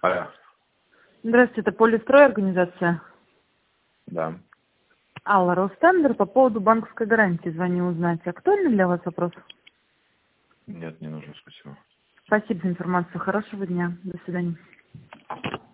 Алло. Здравствуйте, это Полистрой, организация. Да. Алла, Ростендер, по поводу банковской гарантии звоню узнать. Актуальный для вас вопрос? Нет, не нужно, спасибо. Спасибо за информацию. Хорошего дня. До свидания.